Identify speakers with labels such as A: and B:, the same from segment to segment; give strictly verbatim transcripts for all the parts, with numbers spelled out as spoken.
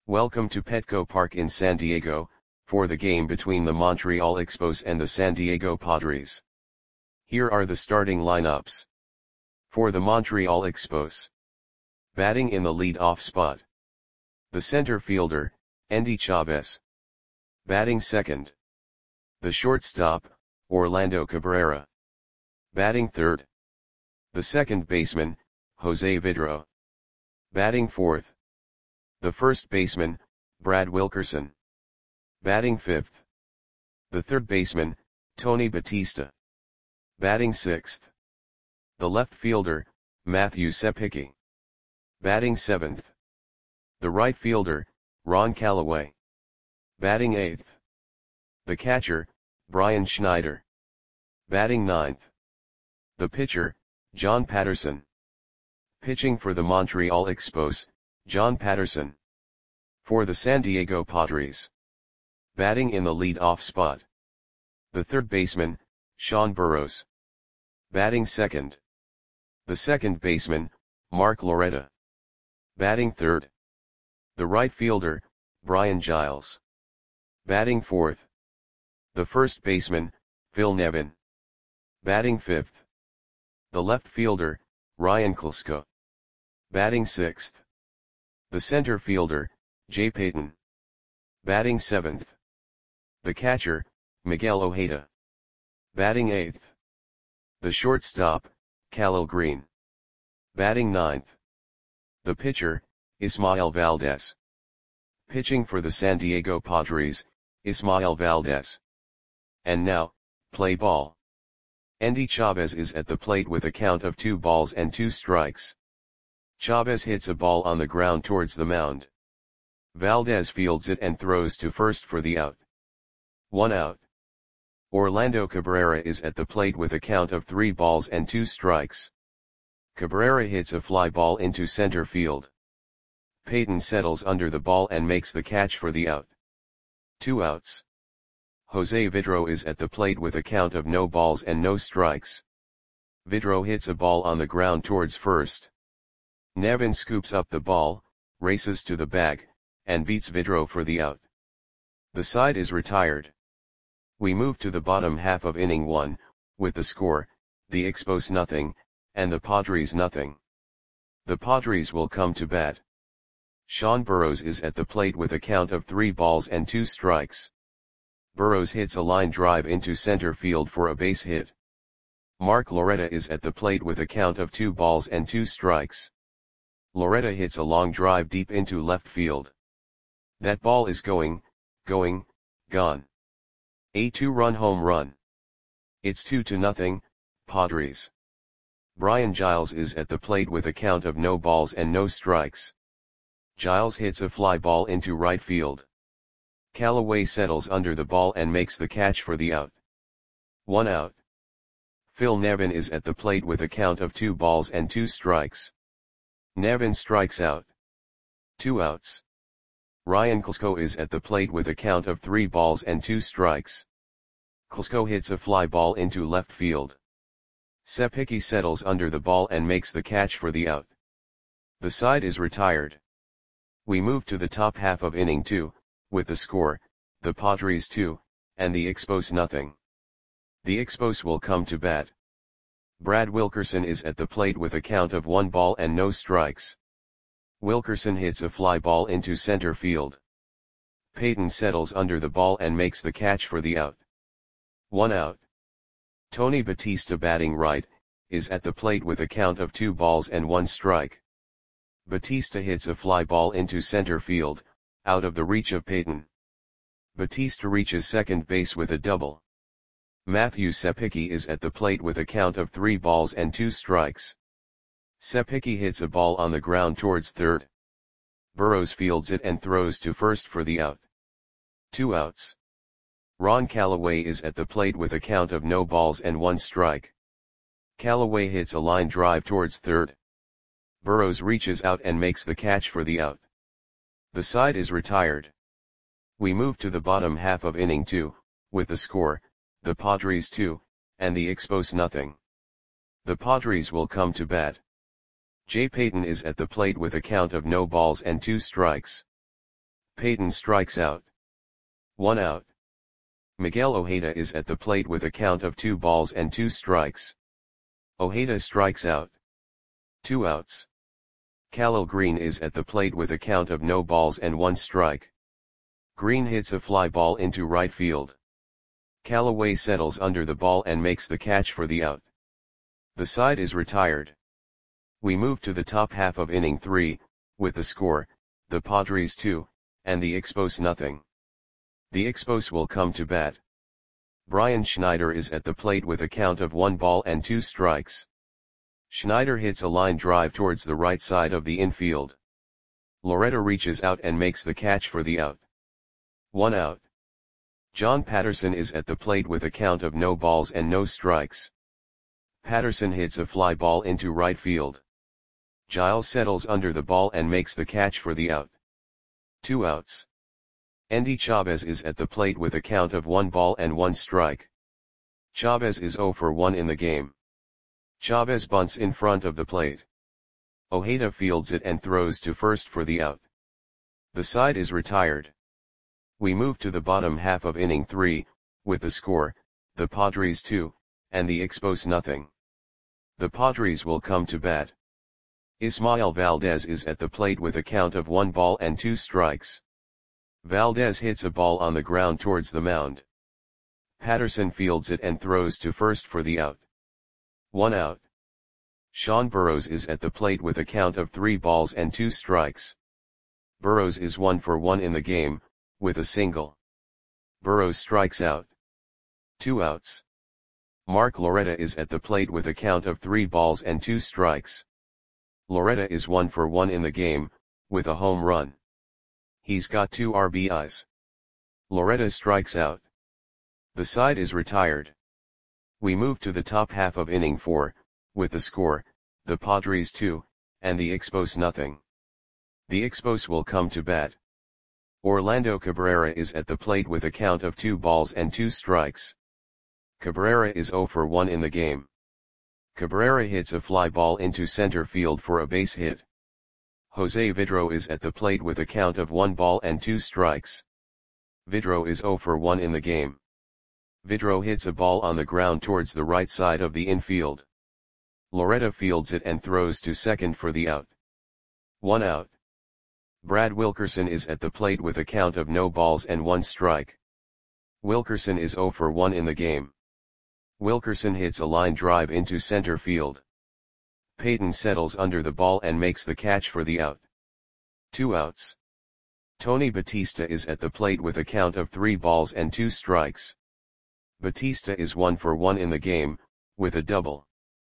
A: Welcome to Petco Park in San Diego, for the game between the Montreal Expos and the San Diego Padres. Here are the starting lineups. For the Montreal Expos. Batting in the lead-off spot. The center fielder, Endy Chavez. Batting second. The shortstop, Orlando Cabrera. Batting third. The second baseman, Jose Vidro. Batting fourth. The first baseman, Brad Wilkerson. Batting fifth. The third baseman, Tony Batista. Batting sixth. The left fielder, Matthew Sepicki. Batting seventh. The right fielder, Ron Callaway. Batting eighth. The catcher, Brian Schneider. Batting ninth. The pitcher, John Patterson. Pitching for the Montreal Expos, John Patterson. For the San Diego Padres. Batting in the lead-off spot. The third baseman, Sean Burroughs. Batting second. The second baseman, Mark Loretta. Batting third. The right fielder, Brian Giles. Batting fourth. The first baseman, Phil Nevin. Batting fifth. The left fielder, Ryan Klesko. Batting sixth. The center fielder, Jay Payton. Batting seventh. The catcher, Miguel Ojeda. Batting eighth. The shortstop, Khalil Green. Batting ninth. The pitcher, Ismael Valdez. Pitching for the San Diego Padres, Ismael Valdez. And now, play ball. Endy Chavez is at the plate with a count of two balls and two strikes. Chavez hits a ball on the ground towards the mound. Valdez fields it and throws to first for the out. One out. Orlando Cabrera is at the plate with a count of three balls and two strikes. Cabrera hits a fly ball into center field. Payton settles under the ball and makes the catch for the out. Two outs. Jose Vidro is at the plate with a count of no balls and no strikes. Vidro hits a ball on the ground towards first. Nevin scoops up the ball, races to the bag, and beats Vidro for the out. The side is retired. We move to the bottom half of inning one, with the score, the Expos nothing, and the Padres nothing. The Padres will come to bat. Sean Burroughs is at the plate with a count of three balls and two strikes. Burroughs hits a line drive into center field for a base hit. Mark Loretta is at the plate with a count of two balls and two strikes. Loretta hits a long drive deep into left field. That ball is going, going, gone. A two-run home run. It's two to nothing, Padres. Brian Giles is at the plate with a count of no balls and no strikes. Giles hits a fly ball into right field. Callaway settles under the ball and makes the catch for the out. One out. Phil Nevin is at the plate with a count of two balls and two strikes. Nevin strikes out. Two outs. Ryan Klesko is at the plate with a count of three balls and two strikes. Klesko hits a fly ball into left field. Sepicki settles under the ball and makes the catch for the out. The side is retired. We move to the top half of inning two, with the score, the Padres two, and the Expos nothing. The Expos will come to bat. Brad Wilkerson is at the plate with a count of one ball and no strikes. Wilkerson hits a fly ball into center field. Payton settles under the ball and makes the catch for the out. One out. Tony Batista, batting right, is at the plate with a count of two balls and one strike. Batista hits a fly ball into center field, out of the reach of Payton. Batista reaches second base with a double. Matthew Sepicki is at the plate with a count of three balls and two strikes. Sepicki hits a ball on the ground towards third. Burroughs fields it and throws to first for the out. Two outs. Ron Callaway is at the plate with a count of no balls and one strike. Callaway hits a line drive towards third. Burroughs reaches out and makes the catch for the out. The side is retired. We move to the bottom half of inning two, with the score, the Padres two, and the Expos nothing. The Padres will come to bat. Jay Payton is at the plate with a count of no balls and two strikes. Peyton strikes out. One out. Miguel Ojeda is at the plate with a count of two balls and two strikes. Ojeda strikes out. Two outs. Khalil Green is at the plate with a count of no balls and one strike. Green hits a fly ball into right field. Callaway settles under the ball and makes the catch for the out. The side is retired. We move to the top half of inning three, with the score, the Padres two, and the Expos nothing. The Expos will come to bat. Brian Schneider is at the plate with a count of one ball and two strikes. Schneider hits a line drive towards the right side of the infield. Loretta reaches out and makes the catch for the out. One out. John Patterson is at the plate with a count of no balls and no strikes. Patterson hits a fly ball into right field. Giles settles under the ball and makes the catch for the out. Two outs. Endy Chavez is at the plate with a count of one ball and one strike. Chavez is oh for one in the game. Chavez bunts in front of the plate. Ojeda fields it and throws to first for the out. The side is retired. We move to the bottom half of inning three, with the score, the Padres two, and the Expos nothing. The Padres will come to bat. Ismael Valdez is at the plate with a count of one ball and two strikes. Valdez hits a ball on the ground towards the mound. Patterson fields it and throws to first for the out. One out. Sean Burrows is at the plate with a count of three balls and two strikes. Burrows is one for one in the game, with a single. Burrows strikes out. Two outs. Mark Loretta is at the plate with a count of three balls and two strikes. Loretta is one for one in the game, with a home run. He's got two R B Is. Loretta strikes out. The side is retired. We move to the top half of inning four, with the score, the Padres two, and the Expos nothing. The Expos will come to bat. Orlando Cabrera is at the plate with a count of two balls and two strikes. Cabrera is oh for one in the game. Cabrera hits a fly ball into center field for a base hit. Jose Vidro is at the plate with a count of one ball and two strikes. Vidro is oh for one in the game. Vidro hits a ball on the ground towards the right side of the infield. Loretta fields it and throws to second for the out. One out. Brad Wilkerson is at the plate with a count of no balls and one strike. Wilkerson is oh for one in the game. Wilkerson hits a line drive into center field. Peyton settles under the ball and makes the catch for the out. Two outs. Tony Batista is at the plate with a count of three balls and two strikes. Batista is one for one in the game, with a double.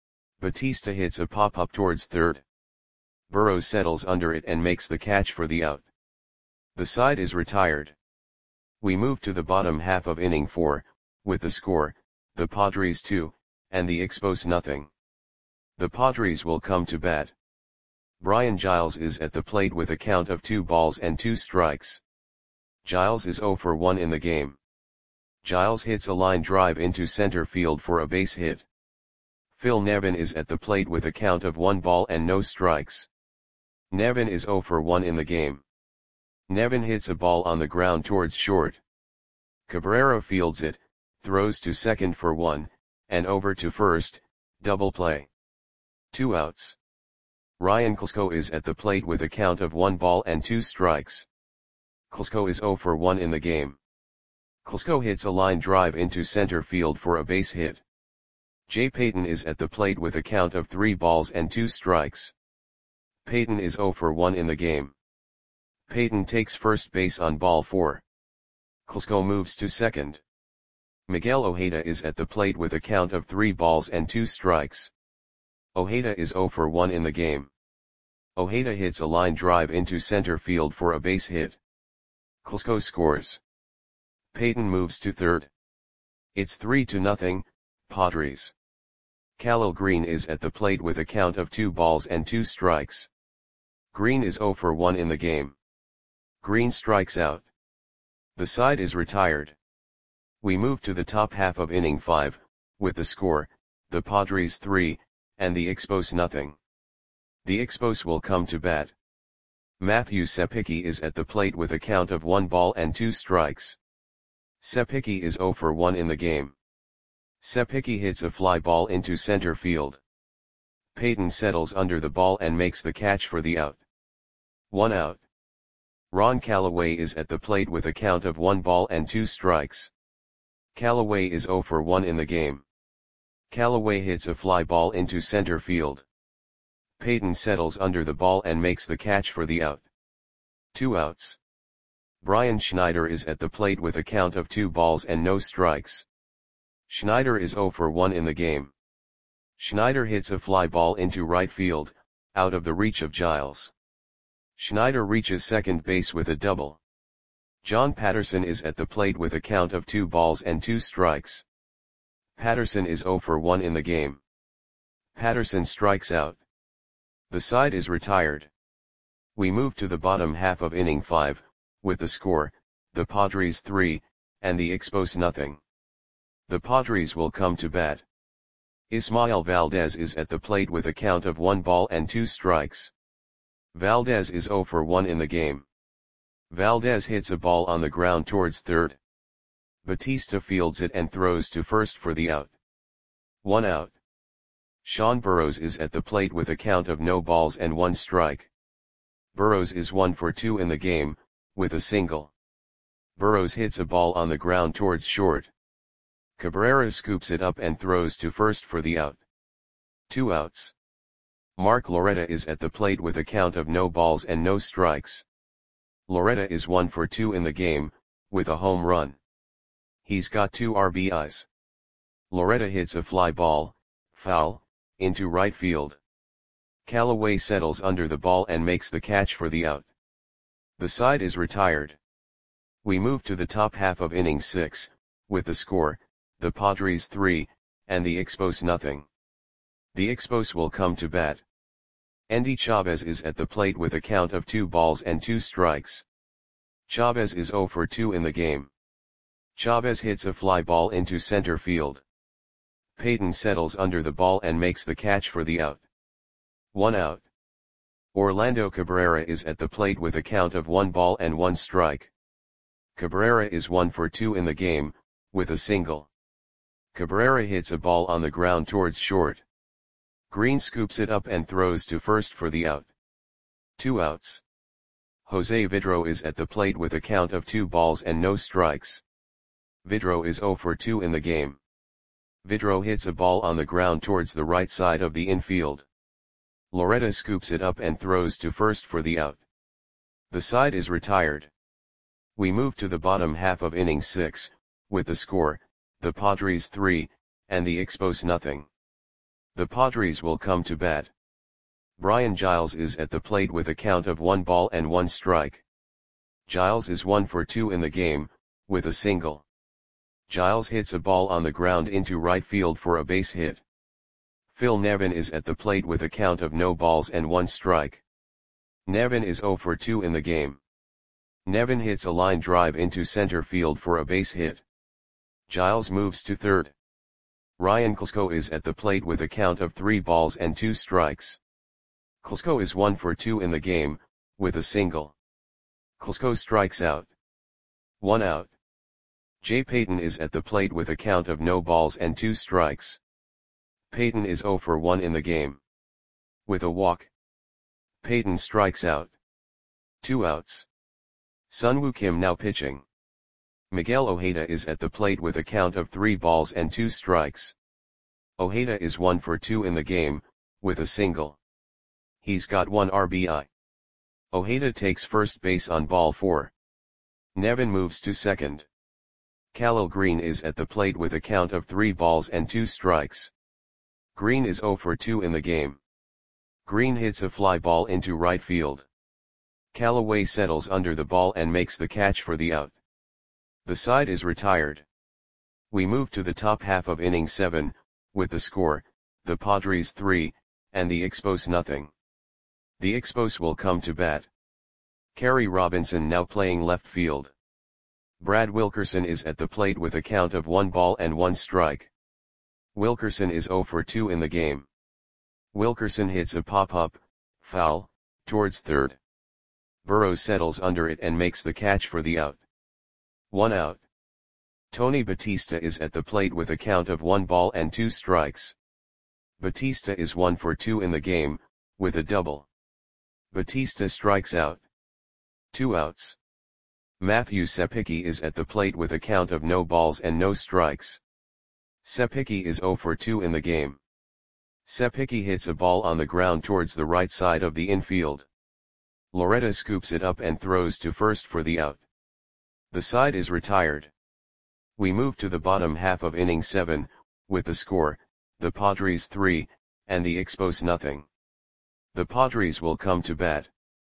A: Batista hits a pop-up towards third. Burrows settles under it and makes the catch for the out. The side is retired. We move to the bottom half of inning four, with the score, the Padres two, and the Expos nothing. The Padres will come to bat. Brian Giles is at the plate with a count of two balls and two strikes. Giles is oh for one in the game. Giles hits a line drive into center field for a base hit. Phil Nevin is at the plate with a count of one ball and no strikes. Nevin is oh for one in the game. Nevin hits a ball on the ground towards short. Cabrera fields it, throws to second for one, and over to first, double play. Two outs. Ryan Klesko is at the plate with a count of one ball and two strikes. Klesko is oh for one in the game. Klesko hits a line drive into center field for a base hit. Jay Payton is at the plate with a count of three balls and two strikes. Payton is oh for one in the game. Payton takes first base on ball four. Klesko moves to second. Miguel Ojeda is at the plate with a count of three balls and two strikes. Ojeda is oh for one in the game. Ojeda hits a line drive into center field for a base hit. Klesko scores. Payton moves to third. It's three to nothing, Padres. Khalil Green is at the plate with a count of two balls and two strikes. Green is oh for one in the game. Green strikes out. The side is retired. We move to the top half of inning five, with the score, the Padres three, and the Expos nothing. The Expos will come to bat. Matthew Sepicki is at the plate with a count of one ball and two strikes. Sepicki is zero for one in the game. Sepicki hits a fly ball into center field. Peyton settles under the ball and makes the catch for the out. One out. Ron Callaway is at the plate with a count of one ball and two strikes. Callaway is zero for one in the game. Callaway hits a fly ball into center field. Peyton settles under the ball and makes the catch for the out. Two outs. Brian Schneider is at the plate with a count of two balls and no strikes. Schneider is zero for one in the game. Schneider hits a fly ball into right field, out of the reach of Giles. Schneider reaches second base with a double. John Patterson is at the plate with a count of two balls and two strikes. Patterson is zero for one in the game. Patterson strikes out. The side is retired. We move to the bottom half of inning five, with the score, the Padres three, and the Expos nothing. The Padres will come to bat. Ismael Valdez is at the plate with a count of one ball and two strikes. Valdez is zero for one in the game. Valdez hits a ball on the ground towards third. Batista fields it and throws to first for the out. One out. Sean Burrows is at the plate with a count of no balls and one strike. Burrows is one for two in the game, with a single. Burrows hits a ball on the ground towards short. Cabrera scoops it up and throws to first for the out. Two outs. Mark Loretta is at the plate with a count of no balls and no strikes. Loretta is one for two in the game, with a home run. He's got two R B Is. Loretta hits a fly ball, foul, into right field. Callaway settles under the ball and makes the catch for the out. The side is retired. We move to the top half of inning six, with the score, the Padres three, and the Expos nothing. The Expos will come to bat. Endy Chavez is at the plate with a count of two balls and two strikes. Chavez is zero for two in the game. Chavez hits a fly ball into center field. Peyton settles under the ball and makes the catch for the out. One out. Orlando Cabrera is at the plate with a count of one ball and one strike. Cabrera is one for two in the game, with a single. Cabrera hits a ball on the ground towards short. Green scoops it up and throws to first for the out. Two outs. Jose Vidro is at the plate with a count of two balls and no strikes. Vidro is zero for two in the game. Vidro hits a ball on the ground towards the right side of the infield. Loretta scoops it up and throws to first for the out. The side is retired. We move to the bottom half of inning six, with the score, the Padres three, and the Expos nothing. The Padres will come to bat. Brian Giles is at the plate with a count of one ball and one strike. Giles is one for two in the game, with a single. Giles hits a ball on the ground into right field for a base hit. Phil Nevin is at the plate with a count of no balls and one strike. Nevin is zero for two in the game. Nevin hits a line drive into center field for a base hit. Giles moves to third. Ryan Klesko is at the plate with a count of three balls and two strikes. Klesko is one for two in the game, with a single. Klesko strikes out. One out. Jay Payton is at the plate with a count of no balls and two strikes. Payton is zero for one in the game. With a walk. Payton strikes out. Two outs. Sunwoo Kim now pitching. Miguel Ojeda is at the plate with a count of three balls and two strikes. Ojeda is one for two in the game, with a single. He's got one R B I. Ojeda takes first base on ball four. Nevin moves to second. Khalil Green is at the plate with a count of three balls and two strikes. Green is zero for two in the game. Green hits a fly ball into right field. Callaway settles under the ball and makes the catch for the out. The side is retired. We move to the top half of inning seven, with the score, the Padres three, and the Expos nothing. The Expos will come to bat. Kerry Robinson now playing left field. Brad Wilkerson is at the plate with a count of one ball and one strike. Wilkerson is zero for two in the game. Wilkerson hits a pop-up, foul, towards third. Burrows settles under it and makes the catch for the out. One out. Tony Batista is at the plate with a count of one ball and two strikes. Batista is one for two in the game, with a double. Batista strikes out. Two outs. Matthew Sepicki is at the plate with a count of no balls and no strikes. Sepicki is zero for two in the game. Sepicki hits a ball on the ground towards the right side of the infield. Loretta scoops it up and throws to first for the out. The side is retired. We move to the bottom half of inning seven, with the score, the Padres three, and the Expos nothing. The Padres will come to bat.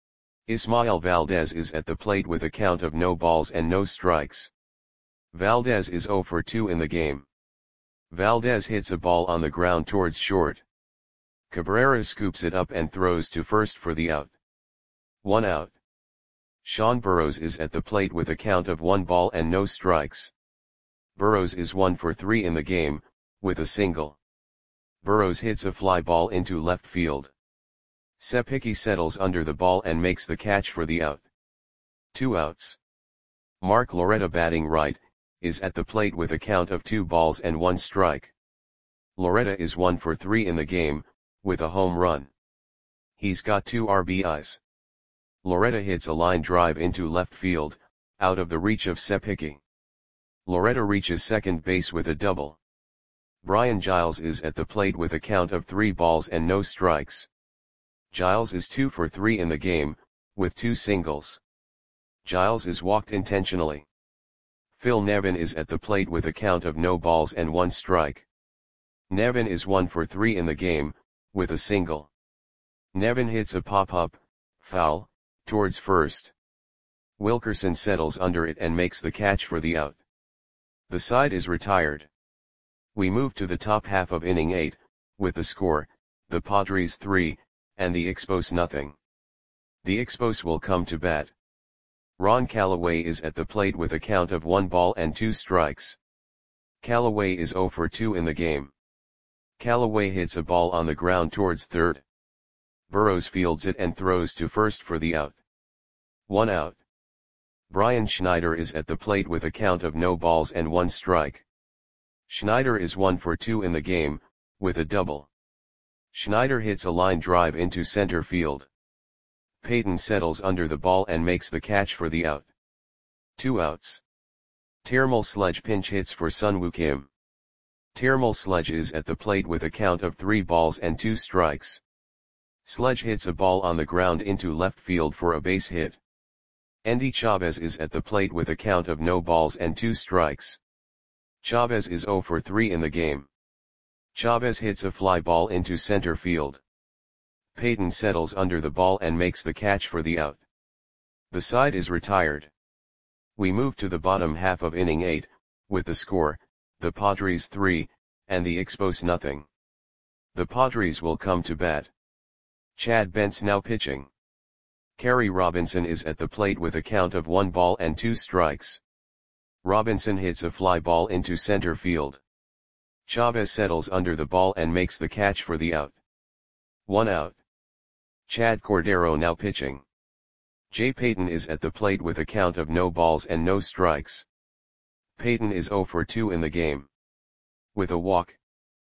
A: Ismael Valdez is at the plate with a count of no balls and no strikes. Valdez is zero for two in the game. Valdez hits a ball on the ground towards short. Cabrera scoops it up and throws to first for the out. One out. Sean Burrows is at the plate with a count of one ball and no strikes. Burrows is one for three in the game, with a single. Burrows hits a fly ball into left field. Sepicki settles under the ball and makes the catch for the out. Two outs. Mark Loretta, batting right, is at the plate with a count of two balls and one strike. Loretta is one for three in the game, with a home run. He's got two R B Is. Loretta hits a line drive into left field, out of the reach of Sepicki. Loretta reaches second base with a double. Brian Giles is at the plate with a count of three balls and no strikes. Giles is two for three in the game, with two singles. Giles is walked intentionally. Phil Nevin is at the plate with a count of no balls and one strike. Nevin is one for three in the game, with a single. Nevin hits a pop-up, foul, towards first. Wilkerson settles under it and makes the catch for the out. The side is retired. We move to the top half of inning eight, with the score, the Padres three, and the Expos nothing. The Expos will come to bat. Ron Callaway is at the plate with a count of one ball and two strikes. Callaway is zero for two in the game. Callaway hits a ball on the ground towards third. Burrows fields it and throws to first for the out. One out. Brian Schneider is at the plate with a count of no balls and one strike. Schneider is one for two in the game, with a double. Schneider hits a line drive into center field. Payton settles under the ball and makes the catch for the out. Two outs. Termal Sledge pinch hits for Sunwoo Kim. Termal Sledge is at the plate with a count of three balls and two strikes. Sledge hits a ball on the ground into left field for a base hit. Endy Chavez is at the plate with a count of no balls and two strikes. Chavez is zero for three in the game. Chavez hits a fly ball into center field. Payton settles under the ball and makes the catch for the out. The side is retired. We move to the bottom half of inning eight, with the score, the Padres three, and the Expos nothing. The Padres will come to bat. Chad Bentz now pitching. Kerry Robinson is at the plate with a count of one ball and two strikes. Robinson hits a fly ball into center field. Chavez settles under the ball and makes the catch for the out. One out. Chad Cordero now pitching. Jay Payton is at the plate with a count of no balls and no strikes. Payton is zero for two in the game. With a walk.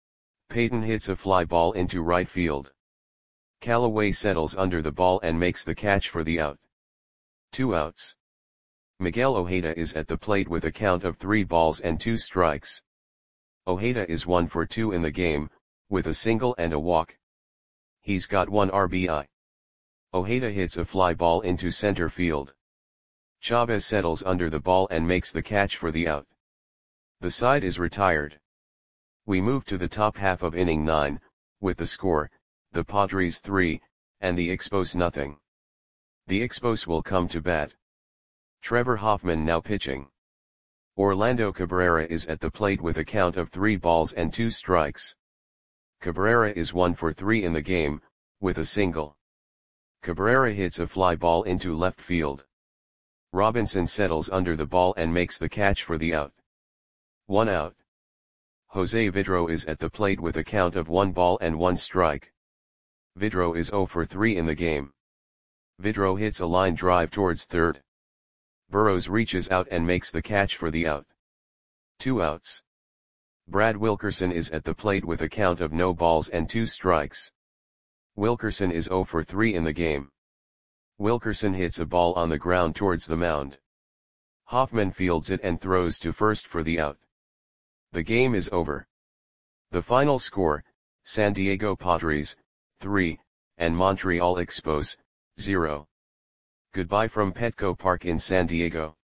A: Payton hits a fly ball into right field. Callaway settles under the ball and makes the catch for the out. Two outs. Miguel Ojeda is at the plate with a count of three balls and two strikes. Ojeda is one for two in the game, with a single and a walk. He's got one R B I. Ojeda hits a fly ball into center field. Chavez settles under the ball and makes the catch for the out. The side is retired. We move to the top half of inning nine, with the score, the Padres three, and the Expos nothing. The Expos will come to bat. Trevor Hoffman now pitching. Orlando Cabrera is at the plate with a count of three balls and two strikes. Cabrera is one for three in the game, with a single. Cabrera hits a fly ball into left field. Robinson settles under the ball and makes the catch for the out. One out. Jose Vidro is at the plate with a count of one ball and one strike. Vidro is zero for three in the game. Vidro hits a line drive towards third. Burrows reaches out and makes the catch for the out. Two outs. Brad Wilkerson is at the plate with a count of no balls and two strikes. Wilkerson is zero for three in the game. Wilkerson hits a ball on the ground towards the mound. Hoffman fields it and throws to first for the out. The game is over. The final score, San Diego Padres, three, and Montreal Expos, zero. Goodbye from Petco Park in San Diego.